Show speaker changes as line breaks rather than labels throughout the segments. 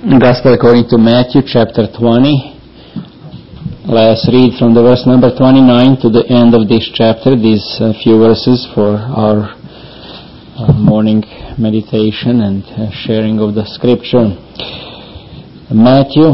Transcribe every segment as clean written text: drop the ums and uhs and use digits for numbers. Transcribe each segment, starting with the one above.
Gospel according to Matthew chapter 20. Let us read from the verse number 29 to the end of this chapter, these few verses for our morning meditation and sharing of the scripture. Matthew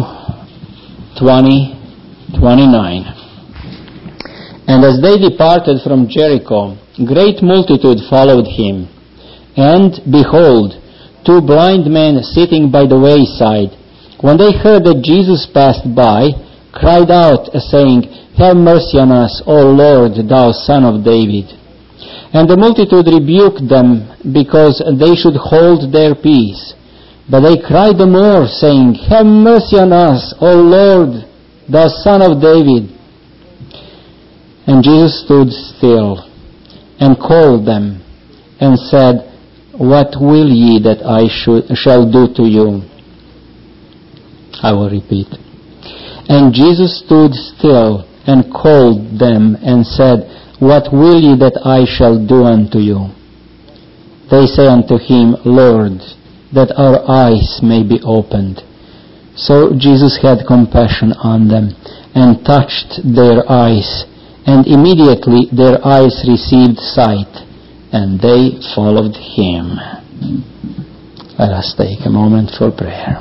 20:29. And as they departed from Jericho, great multitude followed him. And behold, two blind men sitting by the wayside, when they heard that Jesus passed by, cried out, saying, Have mercy on us, O Lord, thou Son of David. And the multitude rebuked them, because they should hold their peace. But they cried the more, saying, Have mercy on us, O Lord, thou Son of David. And Jesus stood still, and called them, and said, What will ye that I shall do to you? I will repeat. And Jesus stood still and called them and said, What will ye that I shall do unto you? They say unto him, Lord, that our eyes may be opened. So Jesus had compassion on them and touched their eyes, and immediately their eyes received sight, and they followed him. Let us take a moment for prayer.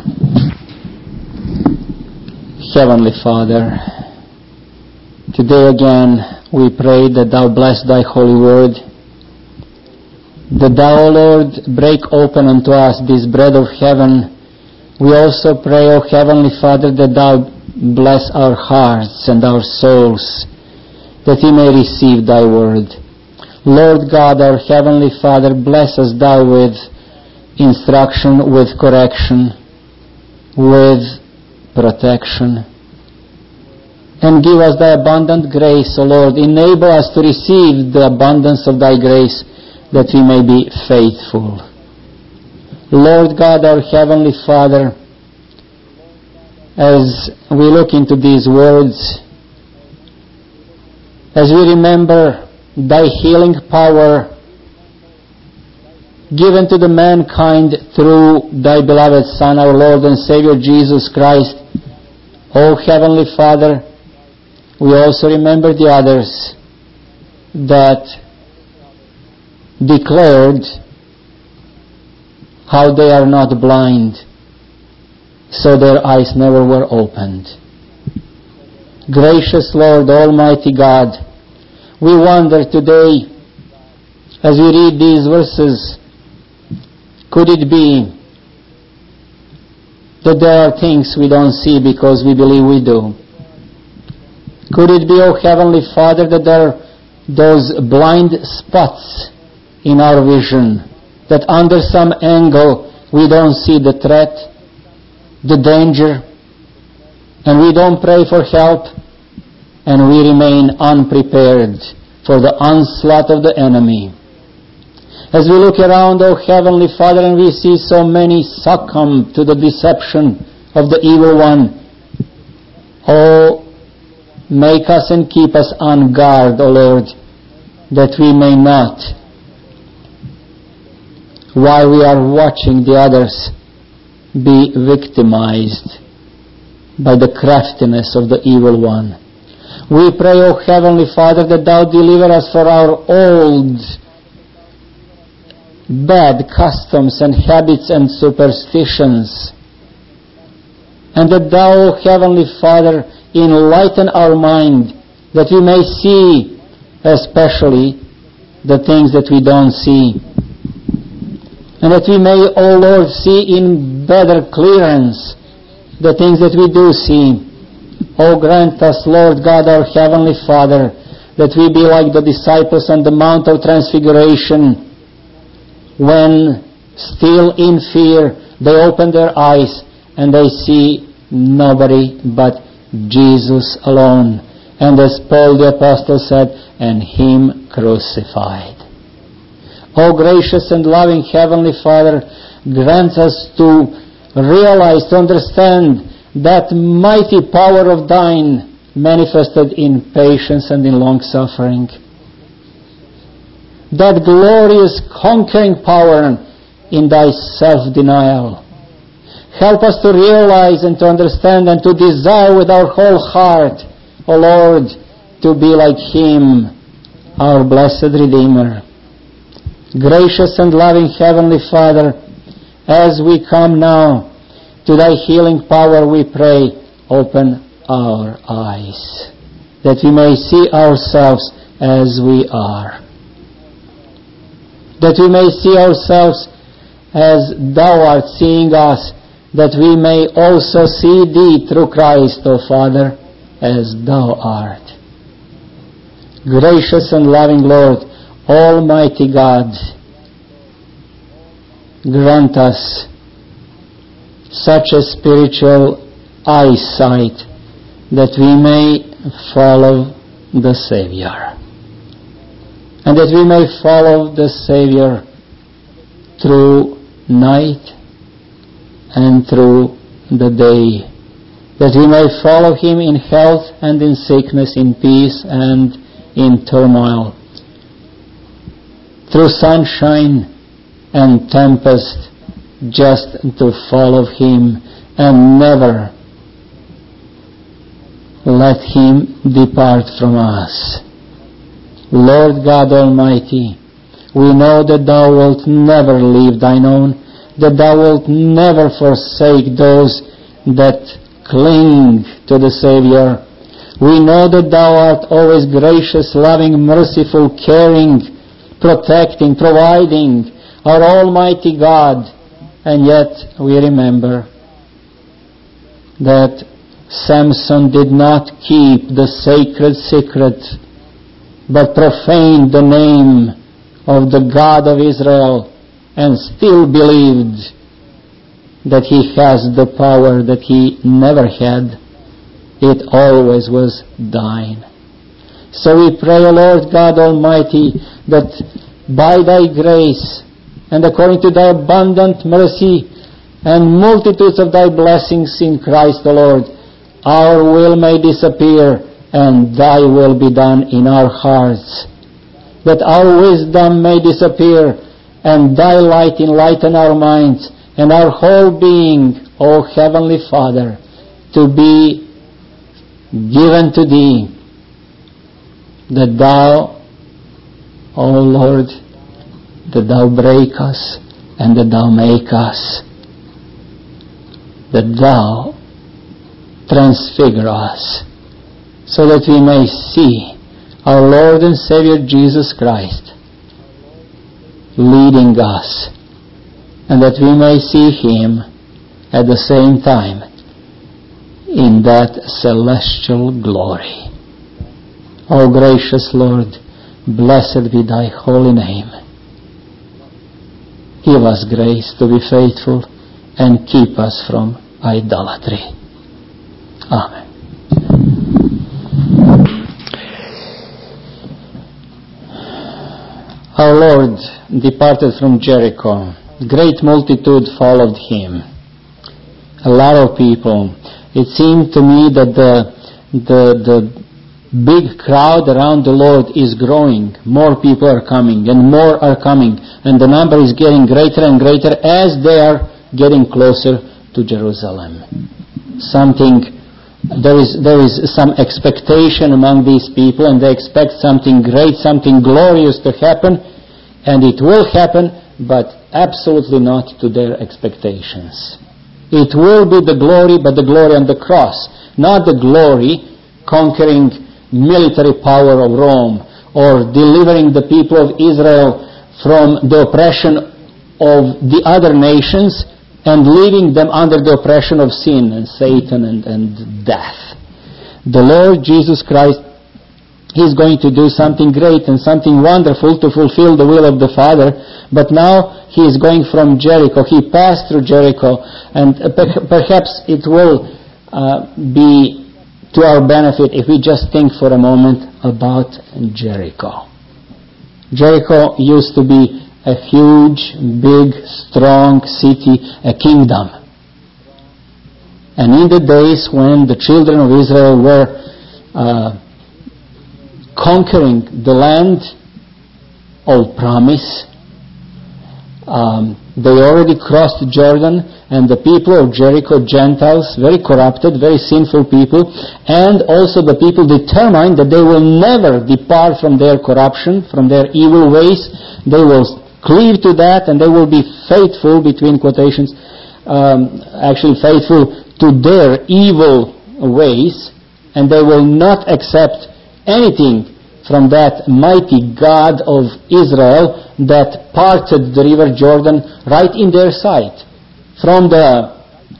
Heavenly Father, today again we pray that Thou bless Thy holy word, that Thou, O Lord, break open unto us this bread of heaven. We also pray, O Heavenly Father, that Thou bless our hearts and our souls, that we may receive Thy word. Lord God, our Heavenly Father, bless us Thou with instruction, with correction, with protection. And give us Thy abundant grace, O Lord. Enable us to receive the abundance of Thy grace, that we may be faithful. Lord God, our Heavenly Father, as we look into these words, as we remember Thy healing power given to the mankind through Thy beloved Son, our Lord and Savior Jesus Christ. O Heavenly Father, we also remember the others that declared how they are not blind, so their eyes never were opened. Gracious Lord, Almighty God, we wonder today, as we read these verses, could it be that there are things we don't see because we believe we do? Could it be, O Heavenly Father, that there are those blind spots in our vision, that under some angle we don't see the threat, the danger, and we don't pray for help, and we remain unprepared for the onslaught of the enemy. As we look around, O Heavenly Father, and we see so many succumb to the deception of the evil one, oh, make us and keep us on guard, O Lord, that we may not, while we are watching the others, be victimized by the craftiness of the evil one. We pray, O Heavenly Father, that Thou deliver us from our old bad customs and habits and superstitions, and that Thou, O Heavenly Father, enlighten our mind, that we may see especially the things that we don't see, and that we may, O Lord, see in better clearance the things that we do see. O grant us, Lord God, our Heavenly Father, that we be like the disciples on the Mount of Transfiguration, when, still in fear, they open their eyes and they see nobody but Jesus alone. And as Paul the Apostle said, and Him crucified. O gracious and loving Heavenly Father, grant us to realize, to understand that mighty power of Thine manifested in patience and in long-suffering. That glorious conquering power in Thy self-denial. Help us to realize and to understand and to desire with our whole heart, O Lord, to be like Him, our blessed Redeemer. Gracious and loving Heavenly Father, as we come now to Thy healing power, we pray, open our eyes, that we may see ourselves as we are. That we may see ourselves as Thou art seeing us, that we may also see Thee through Christ, O Father, as Thou art. Gracious and loving Lord, Almighty God, grant us such a spiritual eyesight that we may follow the Savior, and that we may follow the Savior through night and through the day, that we may follow Him in health and in sickness, in peace and in turmoil, through sunshine and tempest, just to follow Him and never let Him depart from us. Lord God Almighty, we know that Thou wilt never leave Thine own, that Thou wilt never forsake those that cling to the Savior. We know that Thou art always gracious, loving, merciful, caring, protecting, providing, our Almighty God. And yet we remember that Samson did not keep the sacred secret, but profaned the name of the God of Israel, and still believed that he has the power that he never had. It always was thine. So we pray, O Lord God Almighty, that by Thy grace and according to Thy abundant mercy and multitudes of Thy blessings in Christ, O Lord, our will may disappear and Thy will be done in our hearts. That our wisdom may disappear and Thy light enlighten our minds and our whole being, O Heavenly Father, to be given to Thee, that Thou, O Lord, that Thou break us and that Thou make us, that Thou transfigure us, so that we may see our Lord and Savior Jesus Christ leading us, and that we may see Him at the same time in that celestial glory. O gracious Lord, blessed be Thy holy name. Give us grace to be faithful and keep us from idolatry. Amen. Our Lord departed from Jericho. Great multitude followed Him. A lot of people. It seemed to me that the big crowd around the Lord is growing. More people are coming and more are coming. And the number is getting greater and greater as they are getting closer to Jerusalem. There is some expectation among these people, and they expect something great, something glorious to happen, and it will happen, but absolutely not to their expectations. It will be the glory, but the glory on the cross, not the glory conquering military power of Rome or delivering the people of Israel from the oppression of the other nations and leaving them under the oppression of sin and Satan and death. The Lord Jesus Christ, He's going to do something great and something wonderful to fulfill the will of the Father, but now He is going from Jericho. He passed through Jericho, and perhaps it will be to our benefit if we just think for a moment about Jericho. Jericho used to be a huge, big, strong city, a kingdom. And in the days when the children of Israel were conquering the land of promise, They already crossed Jordan, and the people of Jericho, Gentiles, very corrupted, very sinful people, and also the people determined that they will never depart from their corruption, from their evil ways. They will cleave to that, and they will be faithful, between quotations, faithful to their evil ways, and they will not accept anything from that mighty God of Israel that parted the river Jordan right in their sight. From the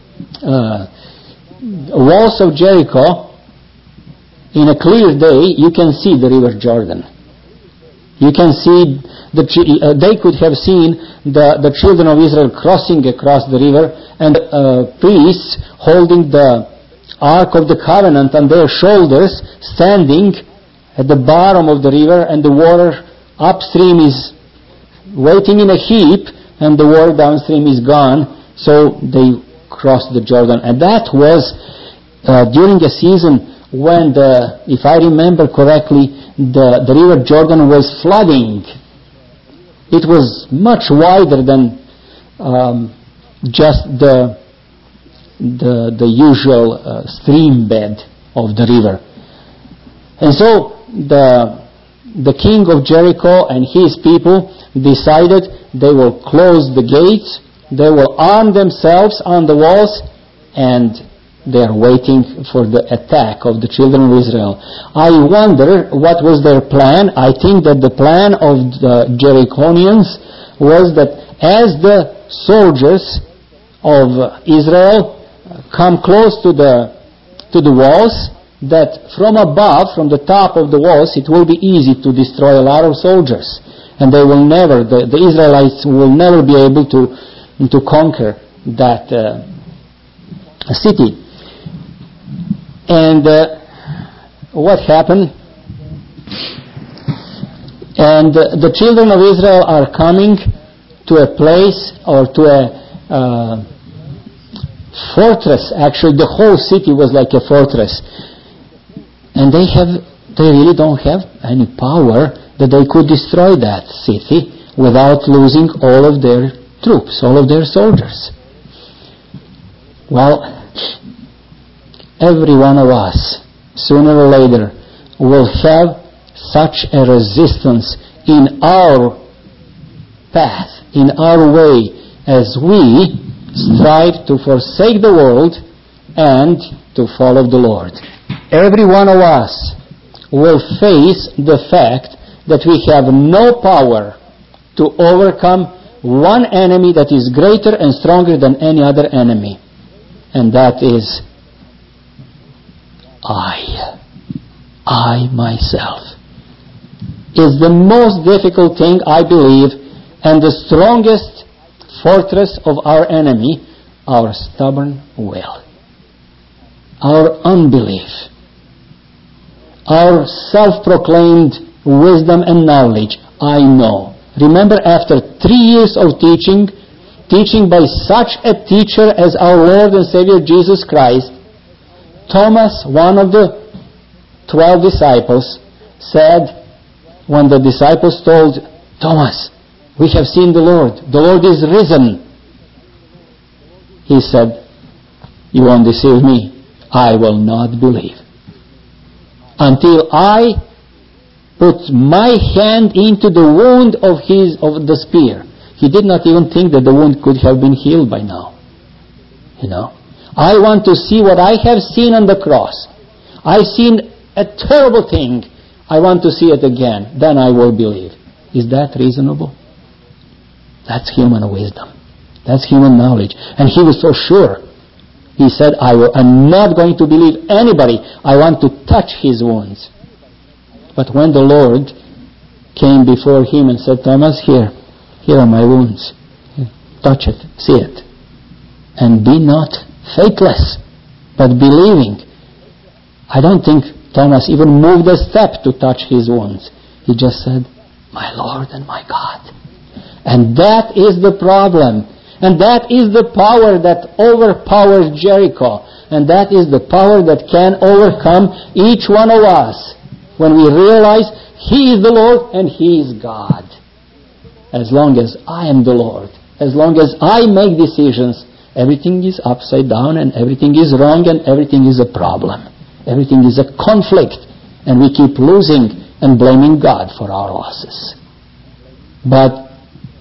walls of Jericho, in a clear day, you can see the river Jordan. You can see, they could have seen the children of Israel crossing across the river, and priests holding the Ark of the Covenant on their shoulders, standing at the bottom of the river, and the water upstream is waiting in a heap, and the water downstream is gone, so they crossed the Jordan. And that was during a season when, if I remember correctly, the river Jordan was flooding. It was much wider than just the usual stream bed of the river. And so the king of Jericho and his people decided they will close the gates, they will arm themselves on the walls, and they are waiting for the attack of the children of Israel. I wonder what was their plan. I think that the plan of the Jerichonians was that as the soldiers of Israel come close to the walls, that from above, from the top of the walls, it will be easy to destroy a lot of soldiers. And they will never, the Israelites will never be able to conquer that city. And what happened? And the children of Israel are coming to a place, or to a fortress. Actually, the whole city was like a fortress. And they really don't have any power that they could destroy that city without losing all of their troops, all of their soldiers. Well, every one of us, sooner or later, will have such a resistance in our path, in our way, as we strive to forsake the world and to follow the Lord. Every one of us will face the fact that we have no power to overcome one enemy that is greater and stronger than any other enemy. And that is I myself. Is the most difficult thing, I believe, and the strongest fortress of our enemy, our stubborn will, our unbelief, our self-proclaimed wisdom and knowledge. I know. Remember, after 3 years of teaching by such a teacher as our Lord and Savior Jesus Christ, Thomas, one of the 12 disciples, said, when the disciples told Thomas, "We have seen the Lord is risen," he said, "You won't deceive me. I will not believe until I put my hand into the wound of the spear." He did not even think that the wound could have been healed by now. I want to see what I have seen on the cross. I've seen a terrible thing. I want to see it again. Then I will believe. Is that reasonable? That's human wisdom. That's human knowledge. And he was so sure. He said, I'm not going to believe anybody. I want to touch his wounds. But when the Lord came before him and said, "Thomas, here are my wounds. Touch it, see it. And be not faithless, but believing." I don't think Thomas even moved a step to touch his wounds. He just said, "My Lord and my God." And that is the problem. And that is the power that overpowers Jericho. And that is the power that can overcome each one of us when we realize He is the Lord and He is God. as long as I am the Lord, as long as I make decisions, everything is upside down and everything is wrong and everything is a problem. Everything is a conflict, and we keep losing and blaming God for our losses. But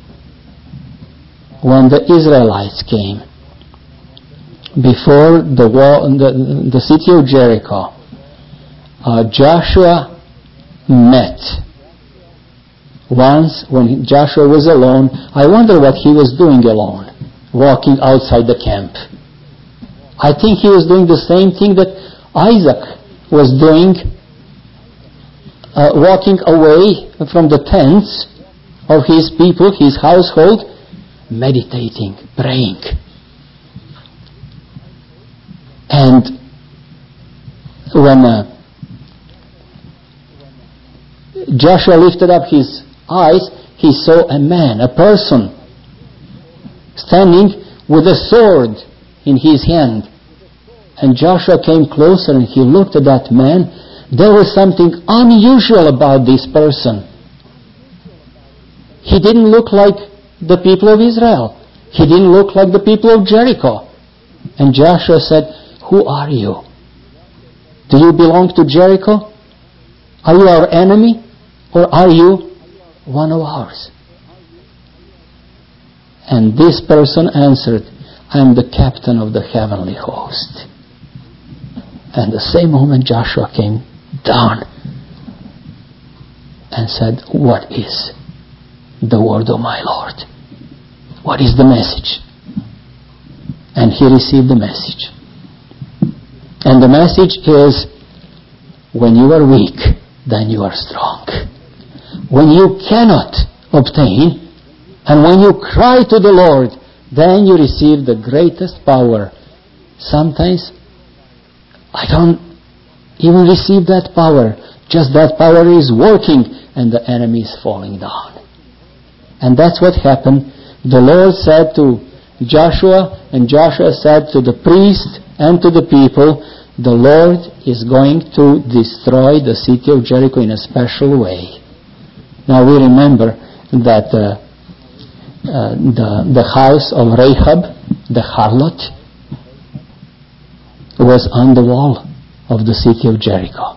when the Israelites came before the city of Jericho, Joshua met. Once when Joshua was alone, I wonder what he was doing alone, walking outside the camp. I think he was doing the same thing that Isaac was doing, walking away from the tents of his people, his household, meditating, praying. And when Joshua lifted up his eyes, he saw a man, a person, standing with a sword in his hand. And Joshua came closer and he looked at that man. There was something unusual about this person. He didn't look like the people of Israel. He didn't look like the people of Jericho. And Joshua said, "Who are you? Do you belong to Jericho? Are you our enemy? Or are you one of ours?" And this person answered, "I am the captain of the heavenly host." And the same moment Joshua came down and said, "What is the word of my Lord? What is the message?" And he received the message. And the message is, when you are weak, then you are strong. When you cannot obtain, and when you cry to the Lord, then you receive the greatest power. Sometimes I don't even receive that power. Just that power is working and the enemy is falling down. And that's what happened. The Lord said to Joshua, and Joshua said to the priest and to the people, the Lord is going to destroy the city of Jericho in a special way. Now we remember that the house of Rahab, the harlot, was on the wall of the city of Jericho.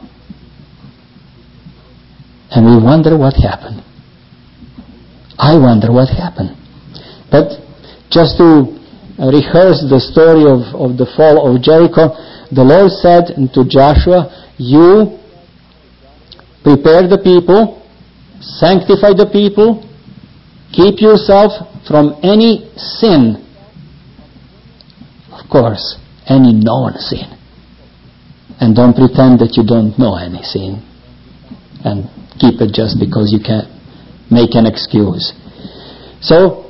And we wonder what happened. I wonder what happened. But just to rehearse the story of the fall of Jericho, the Lord said to Joshua, "You prepare the people, sanctify the people, keep yourself from any sin." Of course, any known sin. And don't pretend that you don't know any sin. And keep it just because you can make an excuse. So,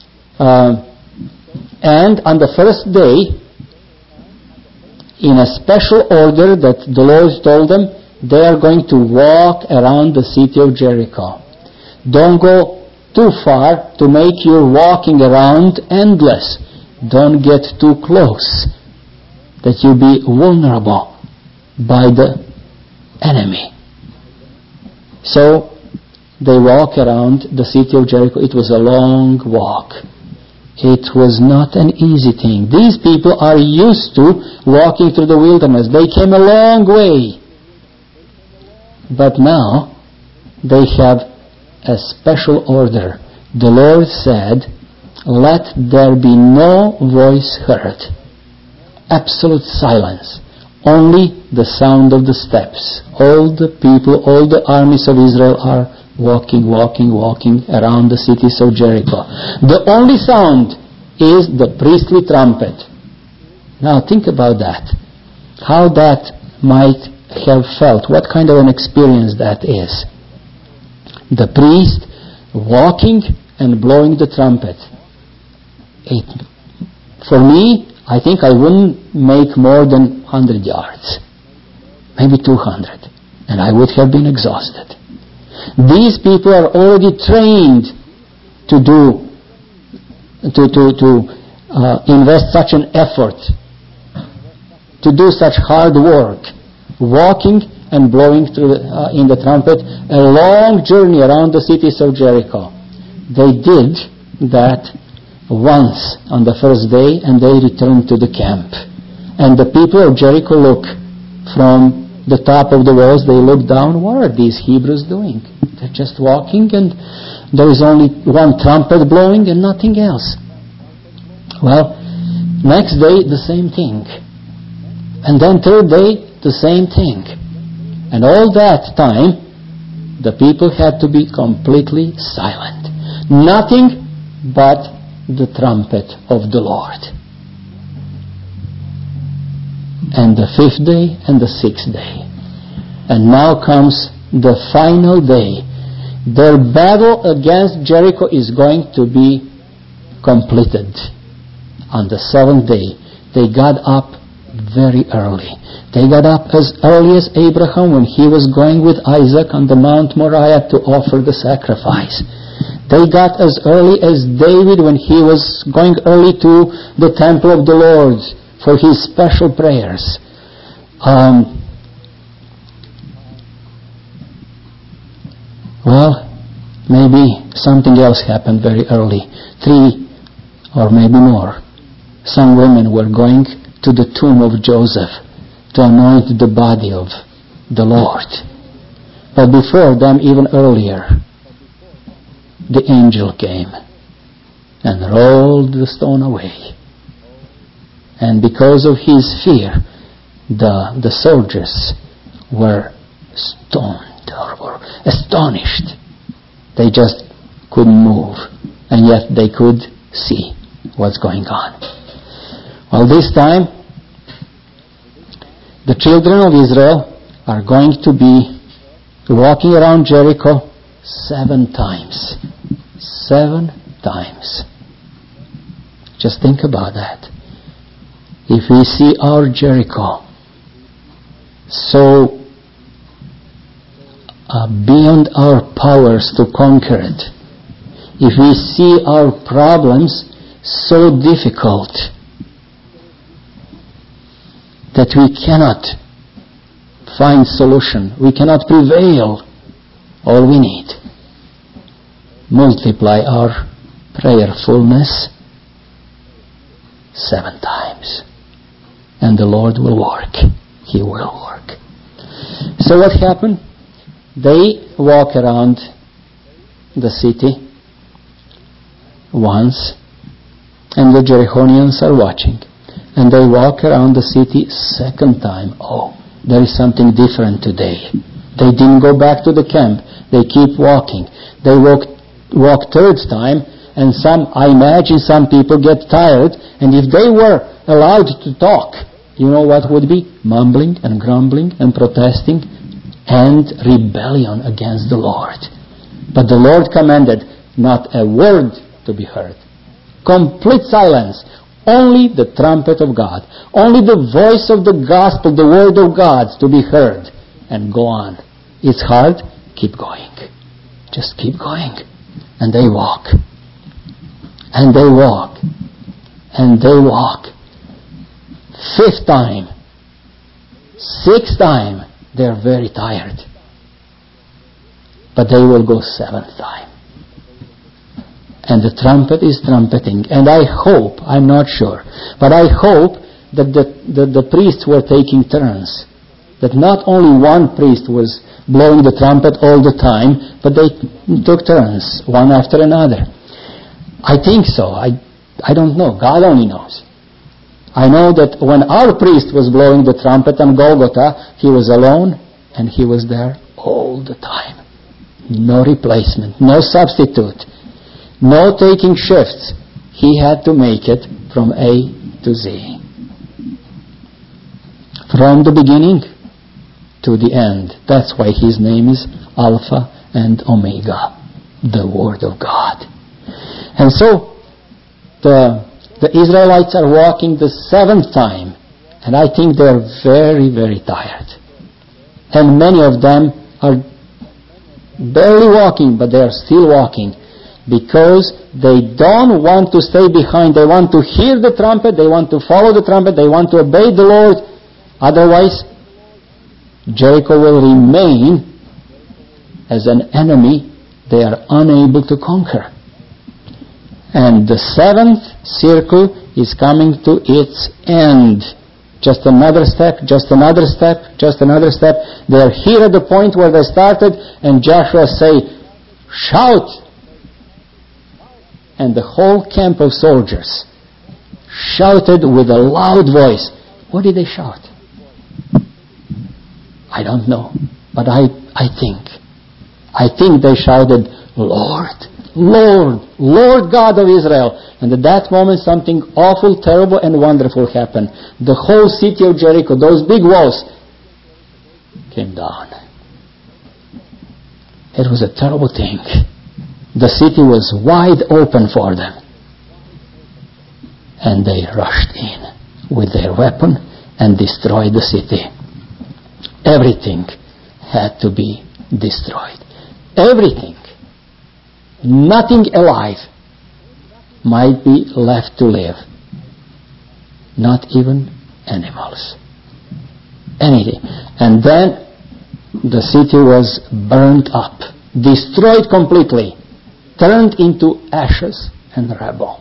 and on the first day, in a special order that the Lord told them, they are going to walk around the city of Jericho. Don't go too far to make your walking around endless. Don't get too close, that you be vulnerable by the enemy. So they walk around the city of Jericho. It was a long walk. It was not an easy thing. These people are used to walking through the wilderness. They came a long way. But now they have a special order. The Lord said, "Let there be no voice heard." Absolute silence. Only the sound of the steps. All the people, all the armies of Israel are walking around the cities of Jericho. The only sound is the priestly trumpet. Now think about that. How that might have felt. What kind of an experience that is. The priest walking and blowing the trumpet. For me, I think I wouldn't make more than 100 yards. Maybe 200. And I would have been exhausted. These people are already trained to invest such an effort, to do such hard work, walking and blowing through in the trumpet, a long journey around the cities of Jericho. they did that once on the first day, and they returned to the camp. And the people of Jericho look from the top of the walls, they look down, what are these Hebrews doing? They're just walking, and there is only one trumpet blowing and nothing else. Well, next day, the same thing. And then third day, the same thing. And all that time, the people had to be completely silent. Nothing but the trumpet of the Lord. And the fifth day and the sixth day. And now comes the final day. Their battle against Jericho is going to be completed. On the seventh day, they got up very early. They got up as early as Abraham when he was going with Isaac on the Mount Moriah to offer the sacrifice. They got as early as David when he was going early to the temple of the Lord for his special prayers. Well, maybe something else happened very early. 3 or maybe more. Some women were going to the tomb of Joseph to anoint the body of the Lord. But before them, even earlier, the angel came and rolled the stone away. And because of his fear, the soldiers were stoned or astonished. They just couldn't move, and yet they could see what's going on. Well, this time, the children of Israel are going to be walking around Jericho 7 times. 7 times. Just think about that. If we see our Jericho so beyond our powers to conquer it, if we see our problems so difficult that we cannot find solution, we cannot prevail, all we need, multiply our prayerfulness 7 times. And the Lord will work. He will work. So what happened? They walk around the city once, and the Jerichonians are watching. And they walk around the city 2nd time. Oh, there is something different today. They didn't go back to the camp. They keep walking. They walk 3rd time, and I imagine some people get tired, and if they were allowed to talk, you know what would be? Mumbling and grumbling and protesting and rebellion against the Lord. But the Lord commanded not a word to be heard. Complete silence. Only the trumpet of God. Only the voice of the gospel, the word of God to be heard. And go on. It's hard. Keep going. Just keep going. And they walk. And they walk. And they walk. 5th time. 6th time. They're very tired. But they will go 7th time. And the trumpet is trumpeting. And I hope, I'm not sure, but I hope that the priests were taking turns. That not only one priest was blowing the trumpet all the time, but they took turns, one after another. I think so. I don't know. God only knows. I know that when our priest was blowing the trumpet on Golgotha, he was alone, and he was there all the time. No replacement, no substitute, no taking shifts. He had to make it from A to Z. From the beginning to the end. That's why his name is Alpha and Omega, the Word of God. And so, the Israelites are walking the 7th time, and I think they're very, very tired. And many of them are barely walking, but they are still walking, because they don't want to stay behind. They want to hear the trumpet, they want to follow the trumpet, they want to obey the Lord. Otherwise, Jericho will remain as an enemy they are unable to conquer. And the seventh circle is coming to its end. Just another step, just another step, just another step. They are here at the point where they started, and Joshua say, shout! And the whole camp of soldiers shouted with a loud voice. What did they shout? I don't know, but I think they shouted, Lord, Lord, Lord God of Israel. And at that moment something awful, terrible and wonderful happened. The whole city of Jericho, those big walls, came down. It was a terrible thing. The city was wide open for them. And they rushed in with their weapon and destroyed the city. Everything had to be destroyed. Everything. Nothing alive might be left to live. Not even animals. Anything. And then the city was burned up, destroyed completely, turned into ashes and rubble.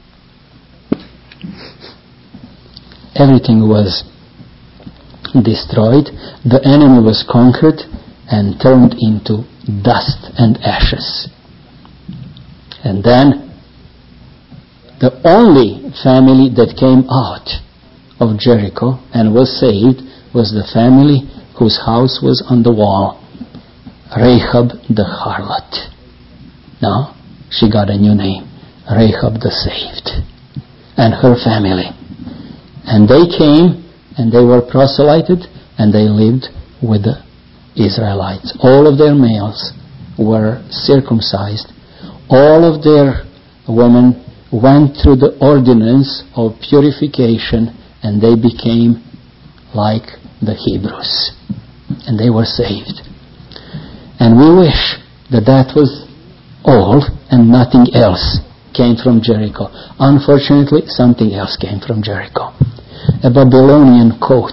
Everything was destroyed. The enemy was conquered and turned into dust and ashes. And then the only family that came out of Jericho and was saved was the family whose house was on the wall, Rahab the harlot. Now she got a new name, Rahab the Saved, and her family. And they came and they were proselyted and they lived with the Israelites. All of their males were circumcised. All of their women went through the ordinance of purification and they became like the Hebrews. And they were saved. And we wish that that was all and nothing else came from Jericho. Unfortunately, something else came from Jericho. A Babylonian coat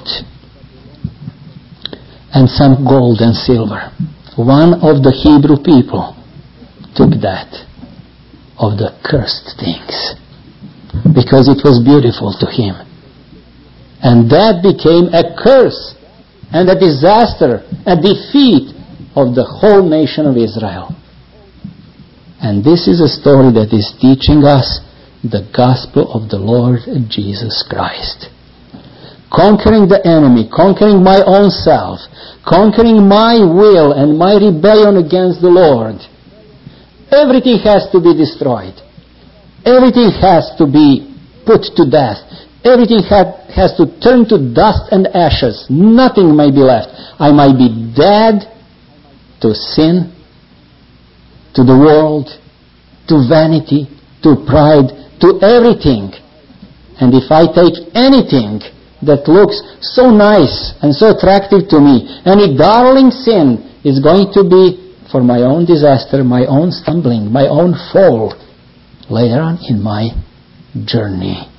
and some gold and silver. One of the Hebrew people took that of the cursed things because it was beautiful to him. And that became a curse and a disaster, a defeat of the whole nation of Israel. And this is a story that is teaching us the gospel of the Lord Jesus Christ. Conquering the enemy, conquering my own self, conquering my will and my rebellion against the Lord. Everything has to be destroyed. Everything has to be put to death. Everything has to turn to dust and ashes. Nothing may be left. I might be dead to sin, to the world, to vanity, to pride, to everything. And if I take anything that looks so nice and so attractive to me, any darling sin is going to be for my own disaster, my own stumbling, my own fall later on in my journey.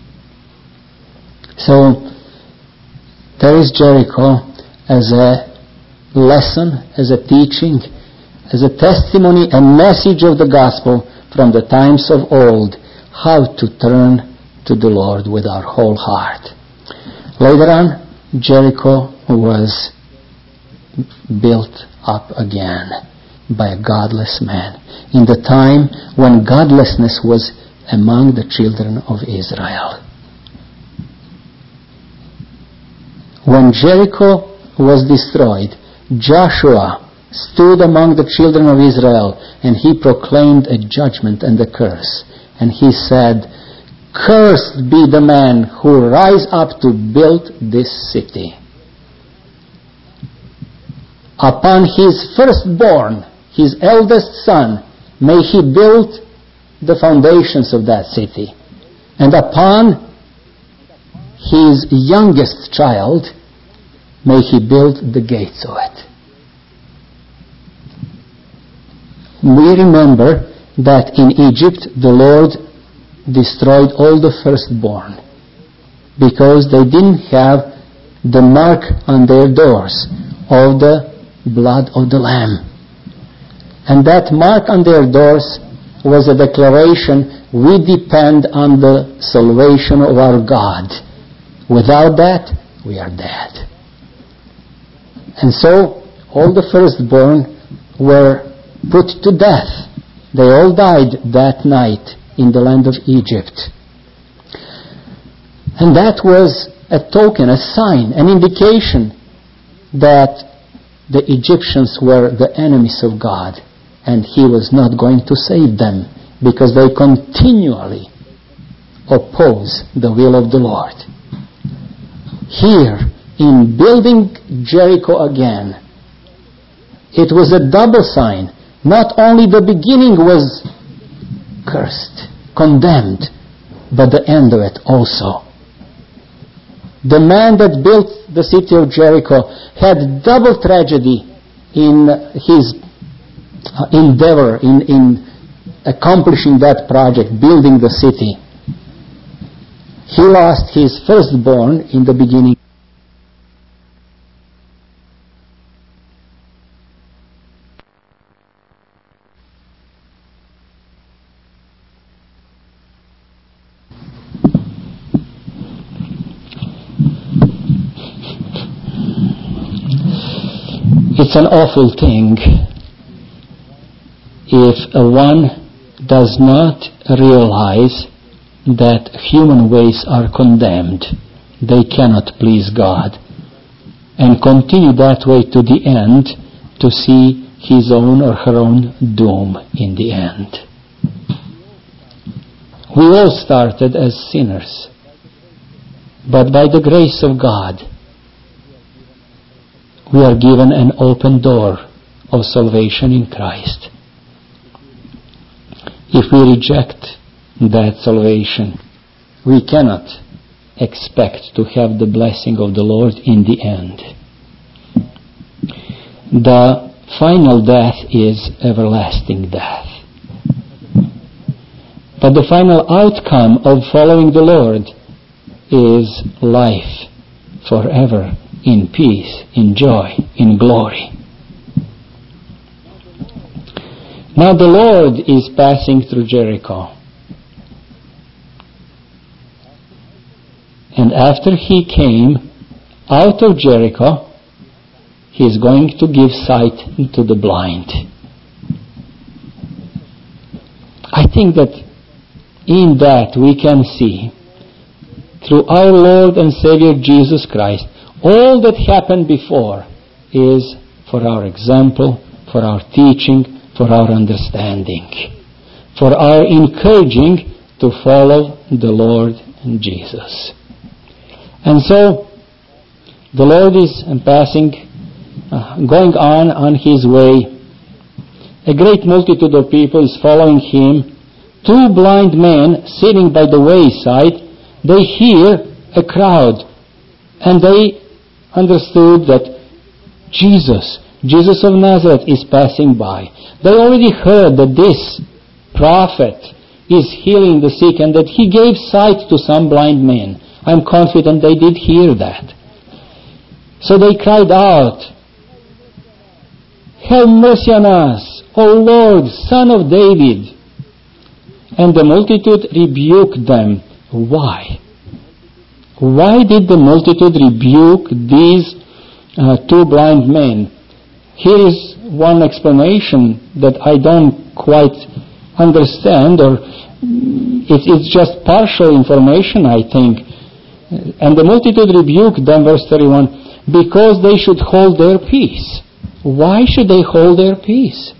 So there is Jericho as a lesson, as a teaching, as a testimony, a message of the gospel from the times of old, how to turn to the Lord with our whole heart. Later on, Jericho was built up again by a godless man in the time when godlessness was among the children of Israel. When Jericho was destroyed, Joshua stood among the children of Israel and he proclaimed a judgment and a curse. And he said, "Cursed be the man who rise up to build this city. Upon his firstborn, his eldest son, may he build the foundations of that city. And upon his youngest child, may he build the gates of it." We remember that in Egypt the Lord destroyed all the firstborn because they didn't have the mark on their doors of the blood of the Lamb. And that mark on their doors was a declaration, we depend on the salvation of our God. Without that, we are dead. And so, all the firstborn were put to death. They all died that night in the land of Egypt. And that was a token, a sign, an indication that the Egyptians were the enemies of God, and He was not going to save them because they continually oppose the will of the Lord. Here, in building Jericho again, it was a double sign. Not only the beginning was cursed, condemned, but the end of it also. The man that built the city of Jericho had double tragedy in his endeavor in accomplishing that project, building the city. He lost his firstborn in the beginning. It's an awful thing if one does not realize that human ways are condemned. They cannot please God, and continue that way to the end to see his own or her own doom in the end. We all started as sinners, but by the grace of God, we are given an open door of salvation in Christ. If we reject that salvation, we cannot expect to have the blessing of the Lord in the end. The final death is everlasting death. But the final outcome of following the Lord is life forever, in peace, in joy, in glory. Now the Lord is passing through Jericho. And after He came out of Jericho, He is going to give sight to the blind. I think that in that we can see, through our Lord and Savior Jesus Christ, all that happened before is for our example, for our teaching, for our understanding, for our encouraging to follow the Lord Jesus. And so, the Lord is going on His way. A great multitude of people is following Him. Two blind men sitting by the wayside, they hear a crowd, and they understood that Jesus of Nazareth is passing by. They already heard that this prophet is healing the sick and that he gave sight to some blind men. I'm confident they did hear that. So they cried out, "Have mercy on us, O Lord, Son of David." And the multitude rebuked them. Why? Why did the multitude rebuke these two blind men? Here is one explanation that I don't quite understand, or it's just partial information, I think. And the multitude rebuked them, verse 31, because they should hold their peace. Why should they hold their peace?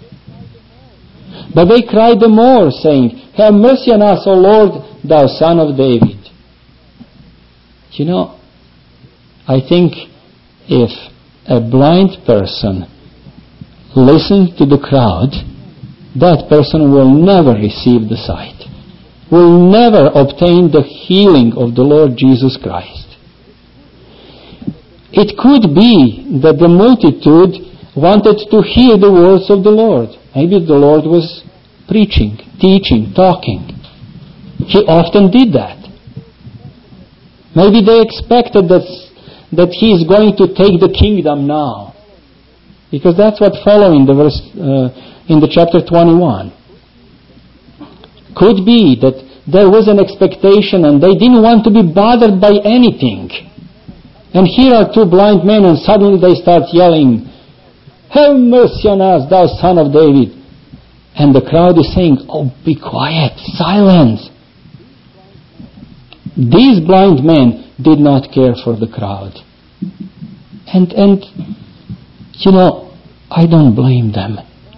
But they cried the more, saying, "Have mercy on us, O Lord, thou Son of David." You know, I think if a blind person listens to the crowd, that person will never receive the sight, will never obtain the healing of the Lord Jesus Christ. It could be that the multitude wanted to hear the words of the Lord. Maybe the Lord was preaching, teaching, talking. He often did that. Maybe they expected that He is going to take the kingdom now, because that's what follows in the verse in the chapter 21. Could be that there was an expectation and they didn't want to be bothered by anything. And here are two blind men and suddenly they start yelling, "Have mercy on us, thou son of David." And the crowd is saying, "Oh, be quiet, silence." These blind men did not care for the crowd. And I don't blame them.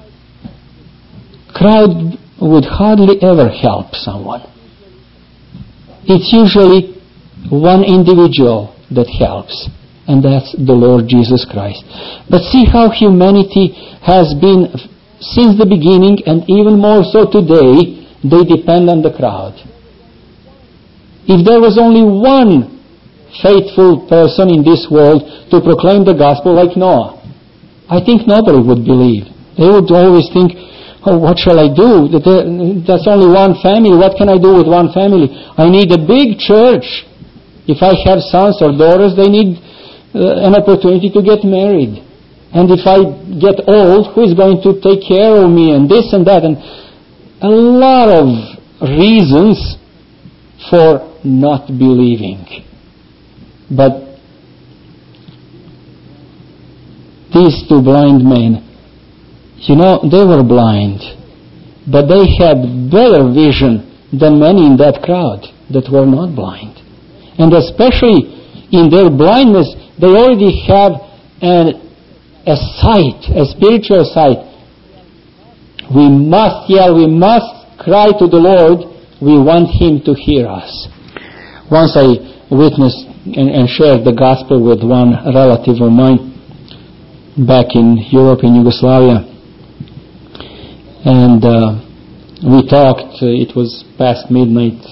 Crowd would hardly ever help someone. It's usually one individual that helps, and that's the Lord Jesus Christ. But see how humanity has been since the beginning, and even more so today, they depend on the crowd. If there was only one faithful person in this world to proclaim the gospel like Noah, I think nobody would believe. They would always think, "Oh, what shall I do? That's only one family. What can I do with one family? I need a big church. If I have sons or daughters, they need an opportunity to get married. And if I get old, who is going to take care of me?" And this and that. And a lot of reasons for not believing. But these two blind men, they were blind, but they had better vision than many in that crowd that were not blind. And especially in their blindness, they already have a sight, a spiritual sight. We must yell, we must cry to the Lord. We want Him to hear us. Once I witnessed and shared the gospel with one relative of mine back in Europe, in Yugoslavia. And we talked, it was past midnight,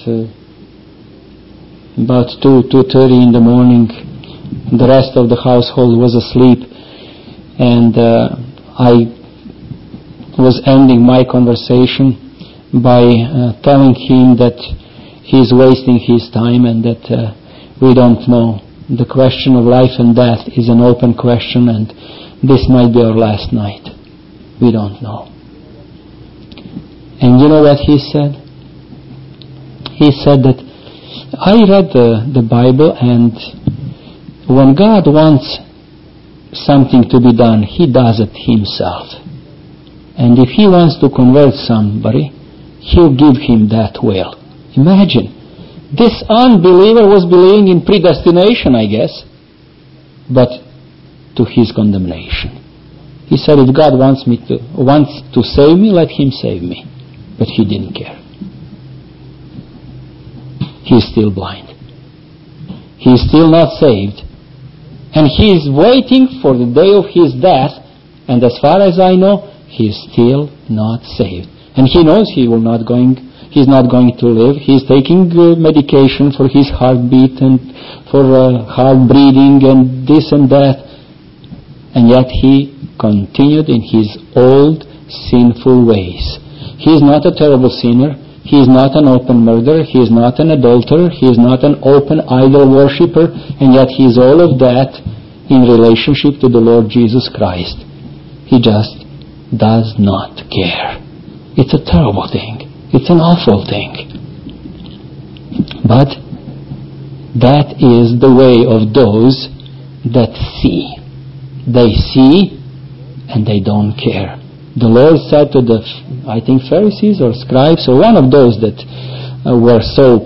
about 2:30 in the morning. The rest of the household was asleep. And I was ending my conversation by telling him that he's wasting his time and that we don't know. The question of life and death is an open question, and this might be our last night. We don't know. And you know what he said? He said that I read the Bible, and when God wants something to be done, He does it Himself. And if He wants to convert somebody, He'll give him that will. Imagine. This unbeliever was believing in predestination, I guess, but to his condemnation. He said, if God wants to save me, let Him save me. But he didn't care. He's still blind. He's still not saved. And he is waiting for the day of his death, and as far as I know, he is still not saved. And he knows he's not going to live. He's taking medication for his heartbeat and for heart breathing and this and that. And yet he continued in his old sinful ways. He is not a terrible sinner. He is not an open murderer. He is not an adulterer. He is not an open idol worshipper. And yet he is all of that in relationship to the Lord Jesus Christ. He just does not care. It's a terrible thing. It's an awful thing. But that is the way of those that see. They see and they don't care. The Lord said to the, I think, Pharisees or scribes, or one of those that were so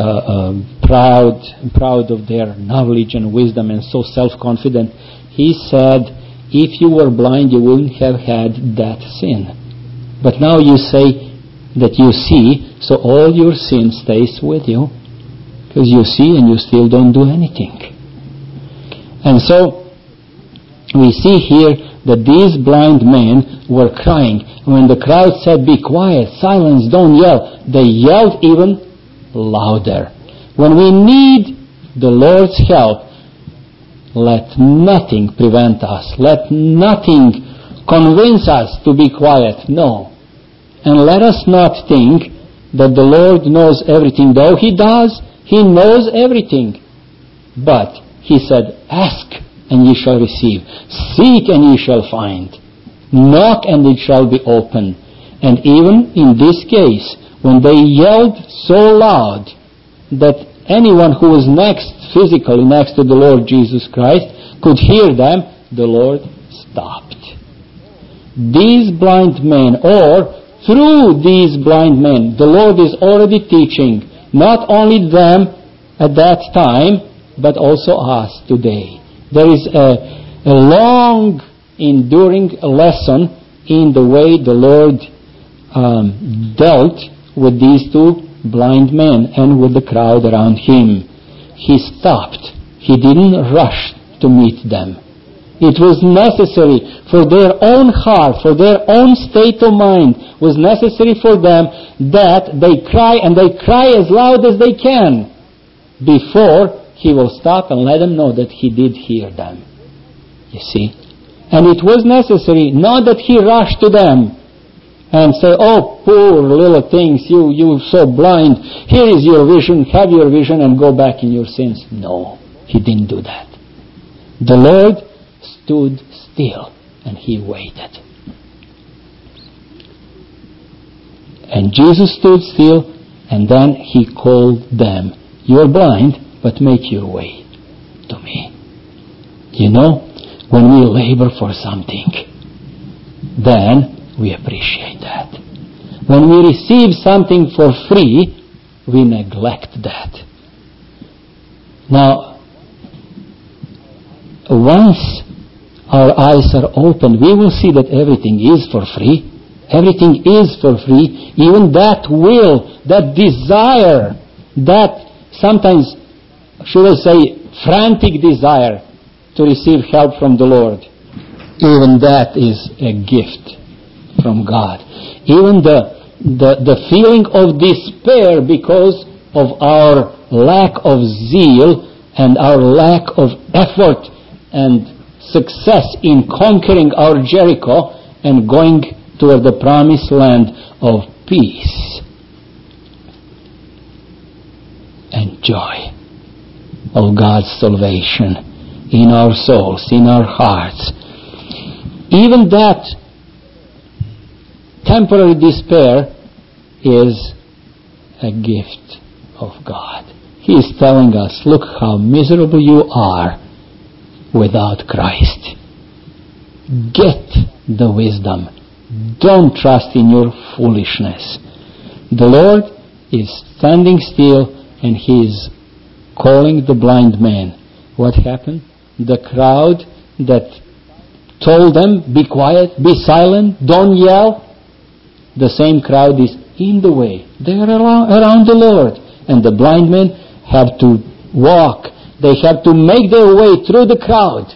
proud of their knowledge and wisdom and so self-confident, He said, if you were blind, you wouldn't have had that sin. But now you say that you see, so all your sin stays with you, because you see and you still don't do anything. And so we see here that these blind men were crying. When the crowd said, be quiet, silence, don't yell, they yelled even louder. When we need the Lord's help, let nothing prevent us. Let nothing convince us to be quiet. No. And let us not think that the Lord knows everything. Though He does, He knows everything. But He said, ask and ye shall receive. Seek and ye shall find. Knock and it shall be opened. And even in this case, when they yelled so loud that anyone who was physically next to the Lord Jesus Christ could hear them, the Lord stopped. These blind men, or through these blind men, the Lord is already teaching not only them at that time, but also us today. There is a long, enduring lesson in the way the Lord dealt with these two blind men and with the crowd around him. He stopped. He didn't rush to meet them. It was necessary for their own heart, for their own state of mind, was necessary for them that they cry, and they cry as loud as they can, before he will stop and let them know that he did hear them. You see? And it was necessary, not that he rushed to them and say, "Oh, poor little things, you're so blind. Here is your vision, have your vision and go back in your sins." No, he didn't do that. The Lord stood still and he waited. And Jesus stood still, and then he called them. "You are blind, but make your way to me." You know, when we labor for something, then we appreciate that. When we receive something for free, we neglect that. Now, once our eyes are open, we will see that everything is for free. Everything is for free. Even that will, that desire, that sometimes, should I say, frantic desire to receive help from the Lord, even that is a gift from God. Even the feeling of despair because of our lack of zeal and our lack of effort and success in conquering our Jericho and going toward the promised land of peace and joy of God's salvation in our souls, in our hearts. Even that temporary despair is a gift of God. He is telling us, look how miserable you are without Christ. Get the wisdom. Don't trust in your foolishness. The Lord is standing still and He is calling the blind man. What happened? The crowd that told them, be quiet, be silent, don't yell, the same crowd is in the way. They are around the Lord. And the blind men have to walk. They have to make their way through the crowd.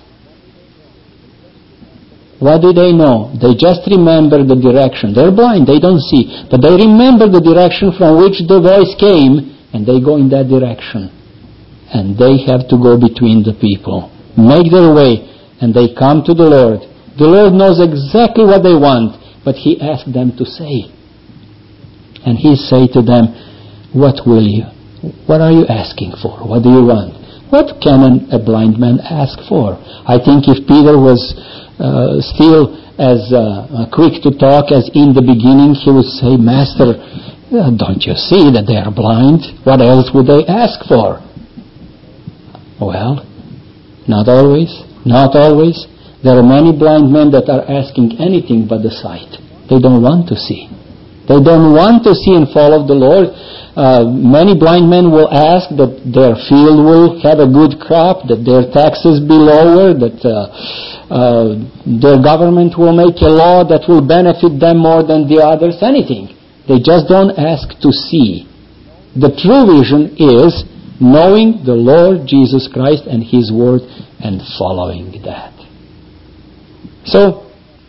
What do they know? They just remember the direction. They're blind, they don't see. But they remember the direction from which the voice came, and they go in that direction. And they have to go between the people. Make their way, and they come to the Lord. The Lord knows exactly what they want, but He asked them to say. And He say to them, what will you? What are you asking for? What do you want? What can a blind man ask for? I think if Peter was still as quick to talk as in the beginning, he would say, Master, don't you see that they are blind? What else would they ask for? Well, not always. Not always. There are many blind men that are asking anything but the sight. They don't want to see. They don't want to see and follow the Lord. Many blind men will ask that their field will have a good crop, that their taxes be lower, that their government will make a law that will benefit them more than the others, anything. They just don't ask to see. The true vision is knowing the Lord Jesus Christ and His Word and following that. So,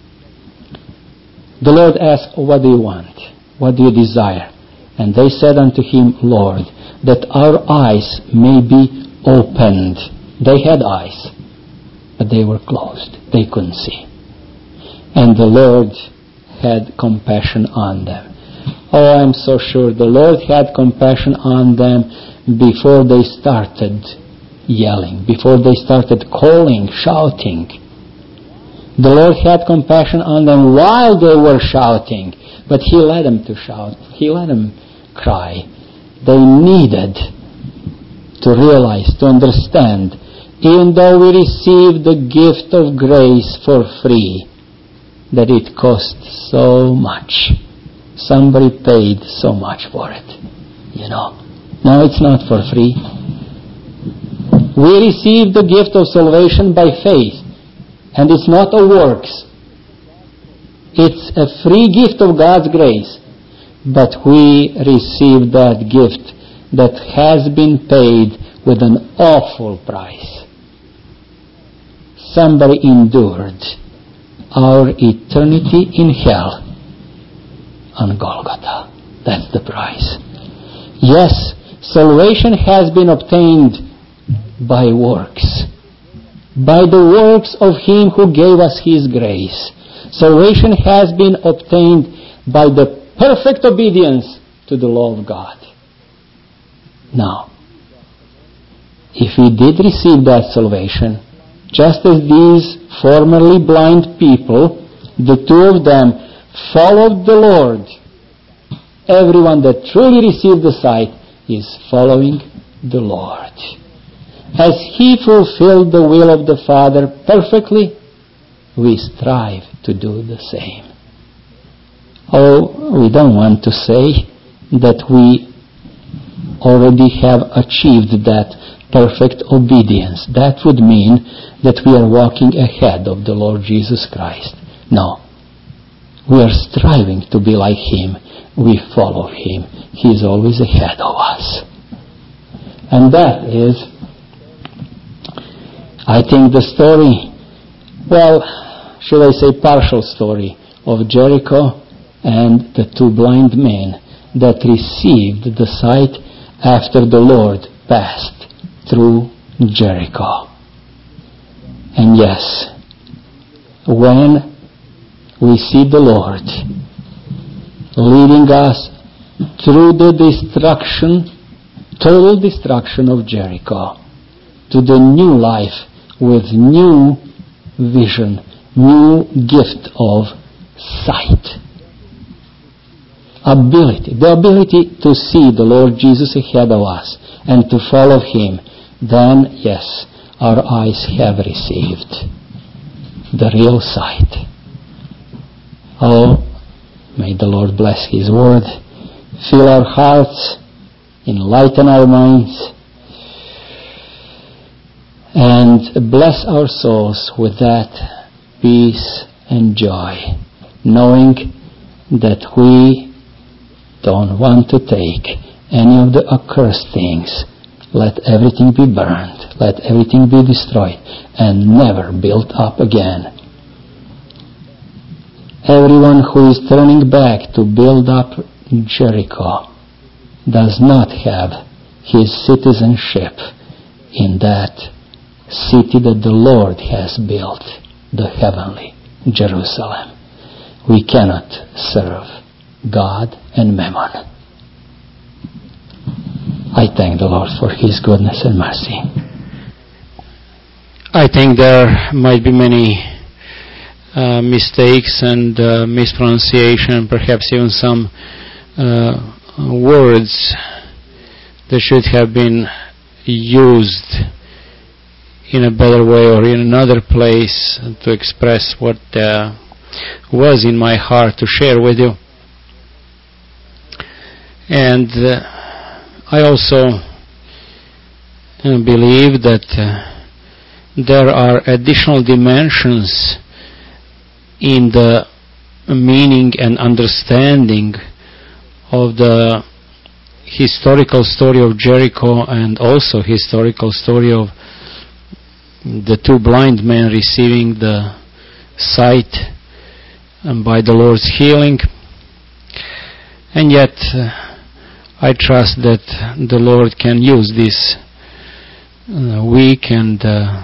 the Lord asked, what do you want? What do you desire? And they said unto Him, Lord, that our eyes may be opened. They had eyes, but they were closed. They couldn't see. And the Lord had compassion on them. Oh, I'm so sure the Lord had compassion on them before they started yelling, before they started calling, shouting. The Lord had compassion on them while they were shouting, but He let them to shout. He let them cry. They needed to realize, to understand, even though we receive the gift of grace for free, that it costs so much. Somebody paid so much for it. No, it's not for free. We receive the gift of salvation by faith, and it's not of works. It's a free gift of God's grace, but we receive that gift that has been paid with an awful price. Somebody endured our eternity in hell on Golgotha. That's the price. Yes, salvation has been obtained by works. By the works of Him who gave us His grace. Salvation has been obtained by the perfect obedience to the law of God. Now, if we did receive that salvation, just as these formerly blind people, the two of them followed the Lord. Everyone that truly received the sight is following the Lord. As He fulfilled the will of the Father perfectly, we strive to do the same. Oh, we don't want to say that we already have achieved that perfect obedience. That would mean that we are walking ahead of the Lord Jesus Christ. No. We are striving to be like Him. We follow Him. He is always ahead of us. And that is, I think, the story, should I say partial story, of Jericho and the two blind men that received the sight after the Lord passed through Jericho. And yes, when we see the Lord leading us through the total destruction of Jericho, to the new life with new vision, new gift of sight. The ability to see the Lord Jesus ahead of us and to follow Him, then, yes, our eyes have received the real sight. Oh, may the Lord bless His Word, fill our hearts, enlighten our minds, and bless our souls with that peace and joy, knowing that we don't want to take any of the accursed things. Let everything be burned, let everything be destroyed, and never built up again. Everyone who is turning back to build up Jericho does not have his citizenship in that city that the Lord has built, the heavenly Jerusalem. We cannot serve God and mammon. I thank the Lord for His goodness and mercy.
I think there might be many mistakes and mispronunciation, perhaps even some words that should have been used in a better way or in another place to express what was in my heart to share with you. And I also believe that there are additional dimensions in the meaning and understanding of the historical story of Jericho and also historical story of the two blind men receiving the sight by the Lord's healing. And yet I trust that the Lord can use this weak and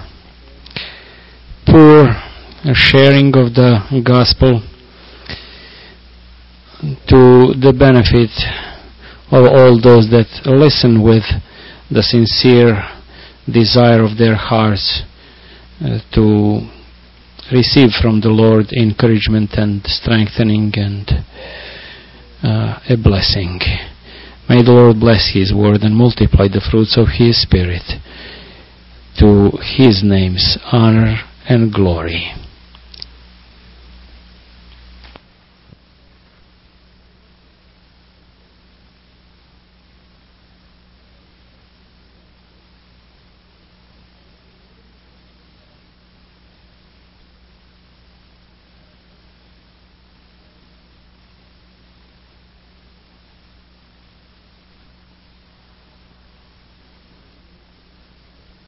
poor sharing of the gospel to the benefit of all those that listen with the sincere desire of their hearts to receive from the Lord encouragement and strengthening and a blessing. May the Lord bless His word and multiply the fruits of His Spirit, to His name's honor and glory.